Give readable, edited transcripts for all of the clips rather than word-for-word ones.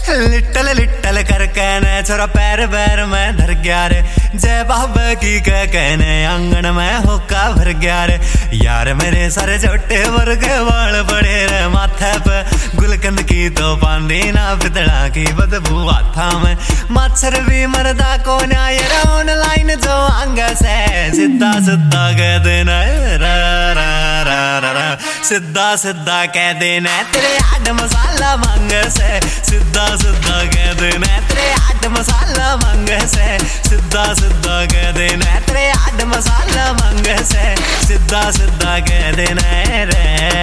Little little कर कहने छोरा पैर पैर में धर गया रे। जय बाबा की कह कहने आंगन में होका भर गया रे। यार मेरे सारे छोटे वर्ग वाल पड़े रे माथे पे। गुलकंद की तो पांदी ना पितड़ा की बदबू आता में। मच्छर भी मरदा को न्याय ऑनलाइन जो आंग से सीधा सीधा कह देना रा रा रा रा रा। सीधा सीधा कह देना तेरे आड मसाला मांग से। सीधा सीधा कह देना तेरे आड मसाला मांग से। सीधा सीधा कह देना तेरे आड मसाला मांग से। सीधा सीधा कह देना रे।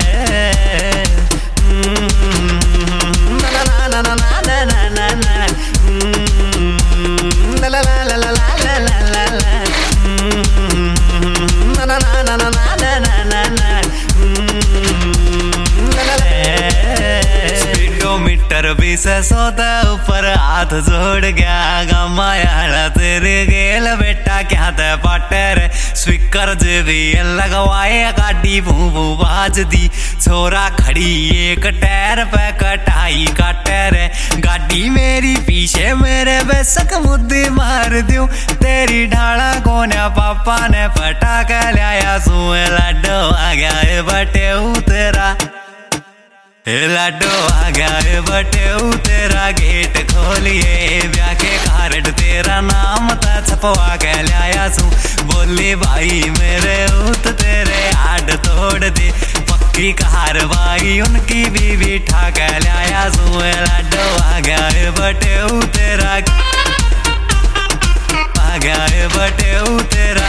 ना ना ना ना ना ना ना ना ला ला ला ला ला ला ला ला ला ना ना ना ना ना ना ना ना ना स्पीडोमीटर भी से सोता ऊपर हाथ जोड़ गया। गमाया तेरे गेल बेटा क्या ते पाटर। स्पीकर जे भी लगवाए गाड़ी भू भू बाज दी। छोरा खड़ी एक टायर पे कटाई काटर। गाड़ी मेरी पीछे मेरे बेसक मुद्दे मार दूं। तेरी ढाला कोन्या पापा ने पटाखा लाया सुए लाडो आ गया बटे तेरा। लाडो आ गया बटे तेरा गेट खोलिए ब्याह के कार्ड तेरा नाम था छपवा के लाया सू। बोली भाई मेरे ऊत तेरे आड तोड़ दे। पक्की कार्रवाई उनकी बीवी ठाक लाया सू। लाडो आ गया बटे तेरा आ गया बटे तेरा।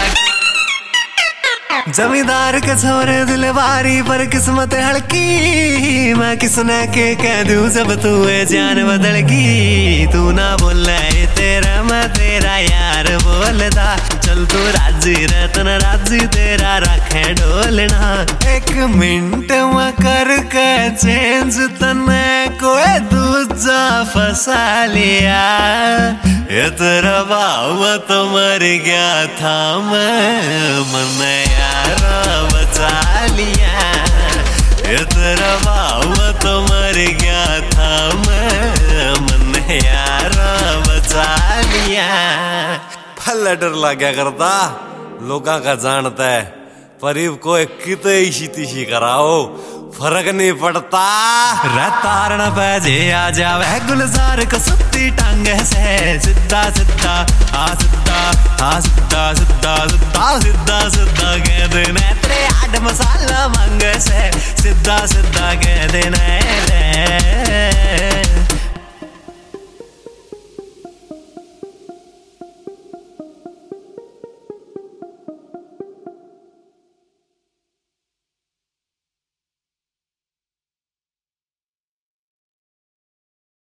जमींदार के छोरे दिलवारी पर किस्मत हड़की। मैं किसने के कह दूं जब तू है जान बदल की। तू ना बोले तेरा मैं तेरा यार बोलदा। चल तू राजी रतन राजी तेरा रखे ढोलना। एक मिनट में करके चेंज तने कोई दूजा फंसा लिया। ये तेरा भाव तो मर गया था मैं मन यारा बचा लिया। ये तेरा भाव तो मर गया था मैं मन यारा बचा लिया। भला डर लगा करता लोगों का जानता है पर कोई कितने इसी तिशी कराओ फर्क नहीं पड़ता। तारण बजे आ जावे गुलजार को सुत्ती टांग से। सीधा सीधा आ सीधा आ सीधा सीधा सीधा सीधा सीधा कह देना तेरे आड मसाला मांग से। सीधा सीधा कह देना